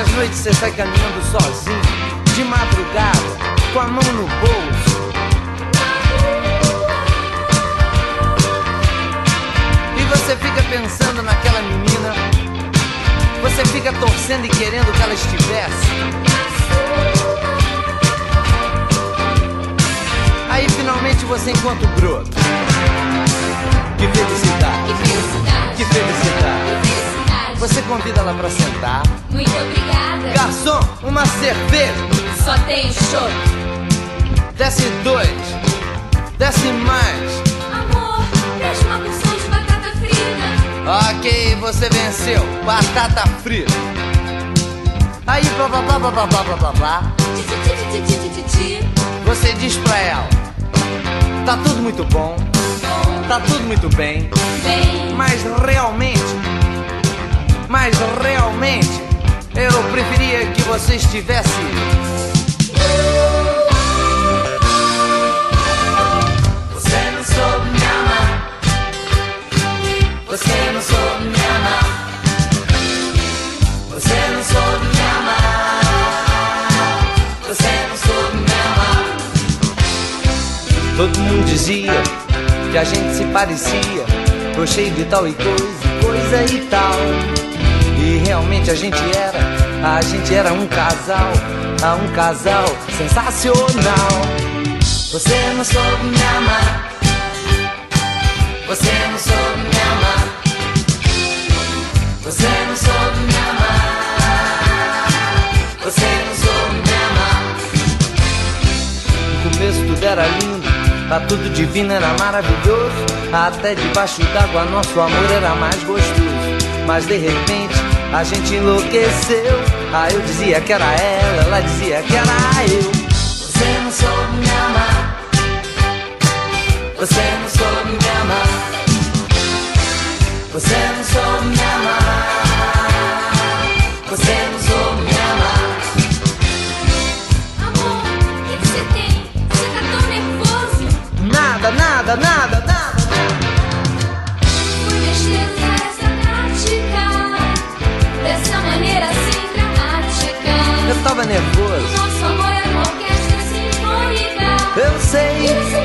Nessas noites você sai caminhando sozinho, de madrugada, com a mão no bolso. E você fica pensando naquela menina, você fica torcendo e querendo que ela estivesse. Aí finalmente você encontra o broto. Que felicidade, Que felicidade, que felicidade. que felicidade. Você convida ela pra sentar. Muito obrigada. Garçom, uma cerveja. Só tem chopp. Desce 2, desce mais. Amor, traz uma porção de batata frita. Ok, você venceu. Batata frita. Aí blá blá blá blá blá blá blá blá. Ti. Você diz pra ela: tá tudo muito bom, tá tudo muito bem. Bem, Mas realmente eu preferia que você estivesse. Você não soube me amar. Você não soube me amar. Você não soube me amar. Você não soube me amar. Todo mundo dizia que a gente se parecia, gostei de tal e coisa e tal. E realmente a gente era um casal sensacional. Você não soube me amar. Você não soube me amar. Você não soube me amar. Você não soube me amar. No começo tudo era lindo, tá tudo divino, era maravilhoso. Até debaixo d'água nosso amor era mais gostoso. Mas de repente a gente enlouqueceu. Aí eu dizia que era ela dizia que era eu. Você não soube me amar. Você não soube me amar. Você não soube me amar. Você não soube me amar. amor, o que você tem? Você tá tão nervoso. Nada. Foi besteira usar essa tática, dessa maneira assim dramática. Eu tava nervoso. Nosso amor é uma orquestra sinfônica. Eu sei. Isso